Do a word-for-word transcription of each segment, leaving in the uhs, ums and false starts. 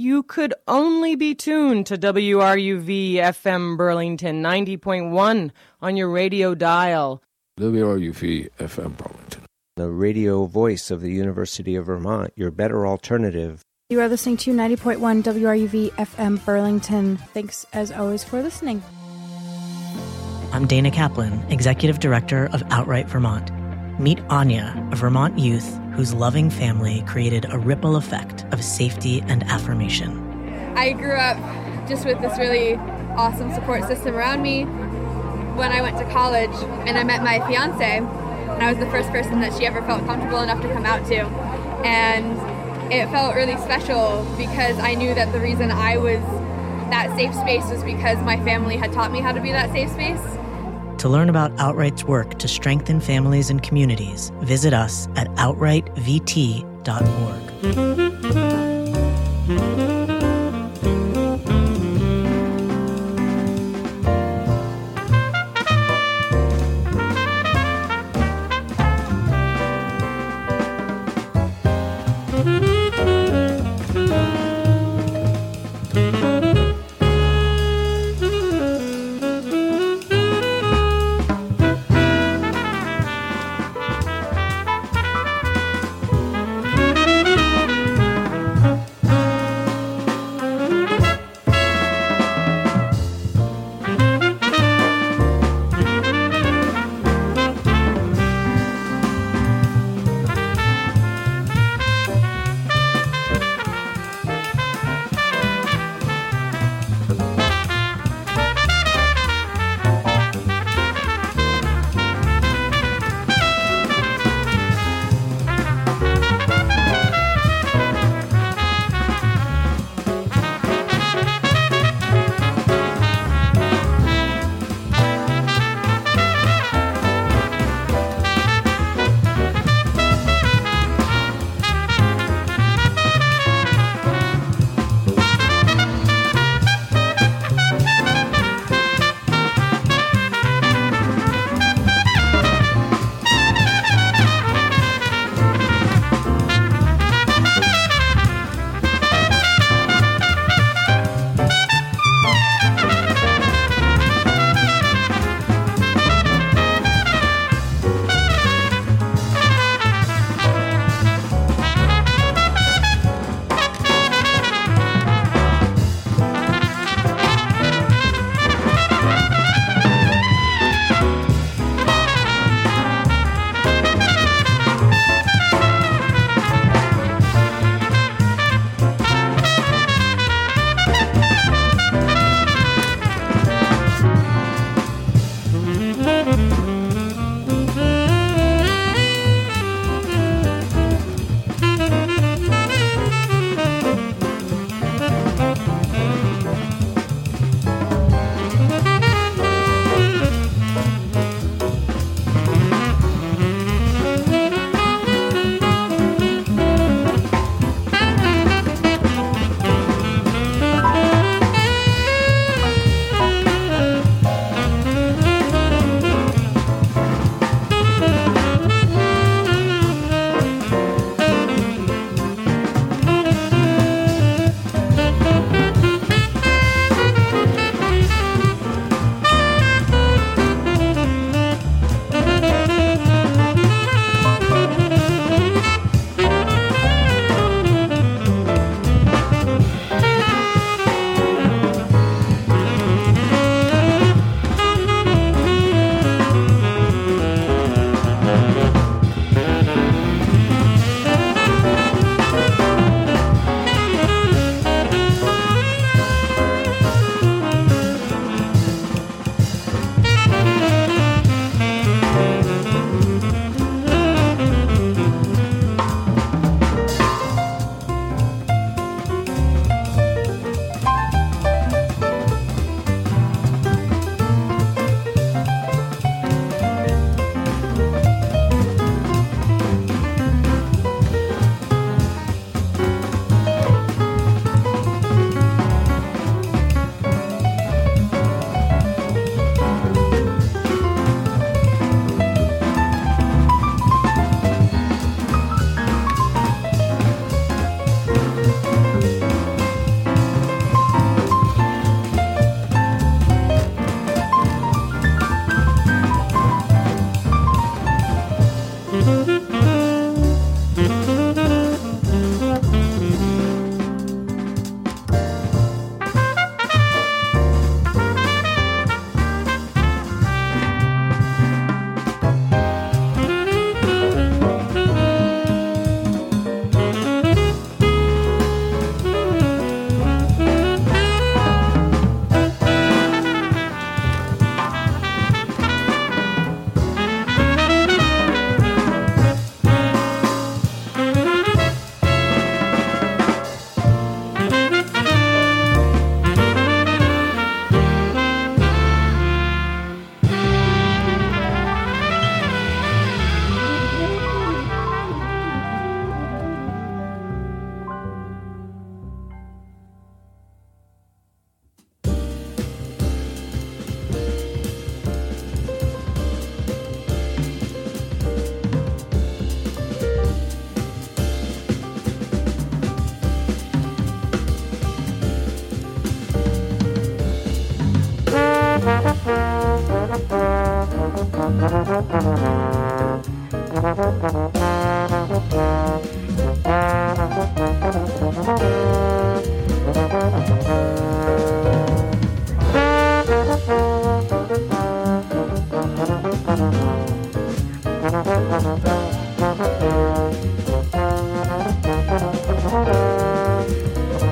you could only be tuned to W R U V F M Burlington ninety point one on your radio dial. W R U V F M Burlington, the radio voice of the University of Vermont, your better alternative. You are listening to ninety point one W R U V F M Burlington. Thanks, as always, for listening. I'm Dana Kaplan, Executive Director of Outright Vermont. Meet Anya, a Vermont youth whose loving family created a ripple effect of safety and affirmation. I grew up just with this really awesome support system around me. When I went to college and I met my fiance, and I was the first person that she ever felt comfortable enough to come out to. And it felt really special because I knew that the reason I was that safe space was because my family had taught me how to be that safe space. To learn about Outright's work to strengthen families and communities, visit us at outright v t dot org.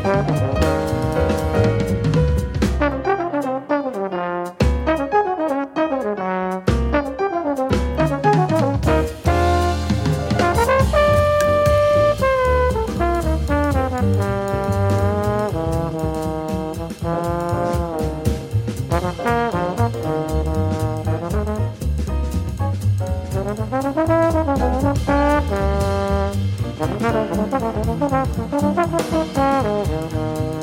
Thank you.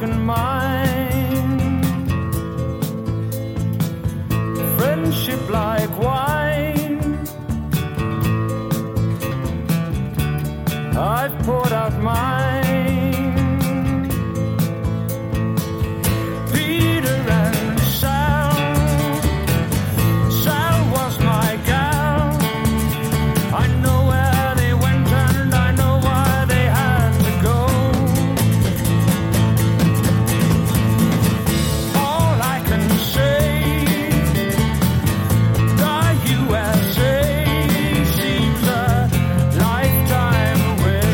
broken mind. Friendship like wine, I've poured out mine. Peter and Sal, Sal was my gal. I know where they went and I know why they had to go. All I can say, the U S A seems a lifetime away.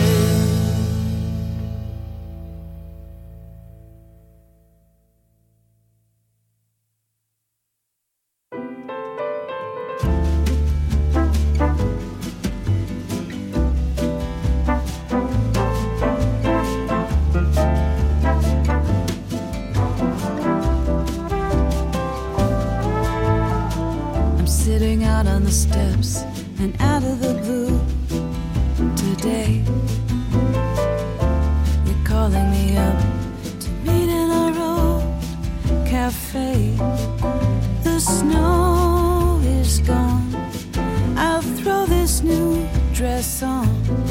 I'm sitting out on the steps and out of the blue today. You're calling me up to meet in a road cafe. The snow is gone. I'll throw this new dress on.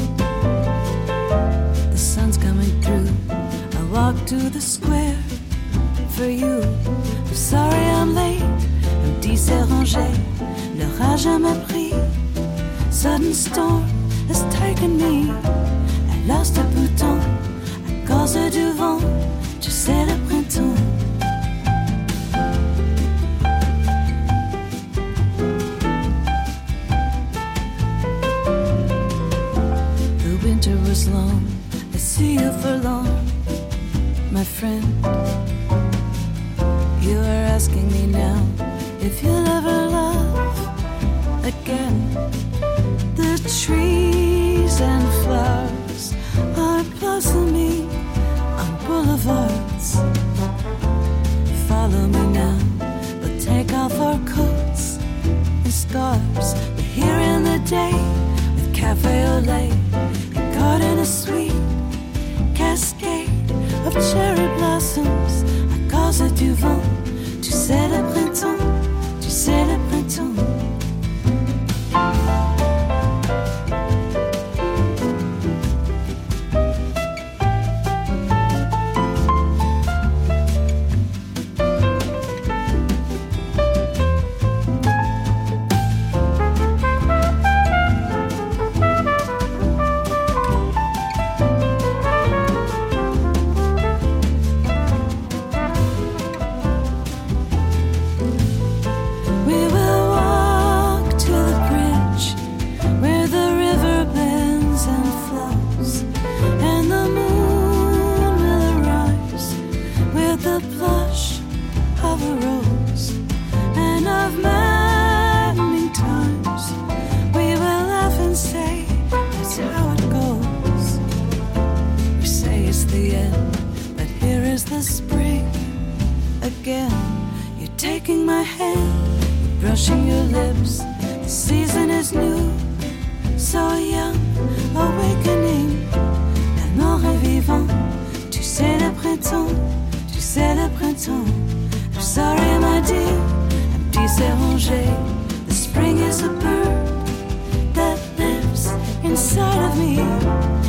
The sun's coming through. I walk to the square for you. I'm sorry I'm late. Un petit s'est rangé, l'orage m'a pris. Sudden storm has taken me. I lost a bouton à cause du vent. Tu sais le printemps. The winter was long. I see you for long, my friend. You are asking me now if you'll ever love again. The trees and flowers are blossoming on boulevards. Follow me now, we'll take off our coats and scarves. We're here in the day with cafe au lait and garden a sweet cascade of cherry blossoms à cause du vent. Tu sais le printemps, tu sais le printemps. Brushing your lips, the season is new, so young, awakening, tellement revivant. Tu sais le printemps, tu sais le printemps. I'm sorry, my dear, un petit s'est rangé. The spring is a bird that lives inside of me.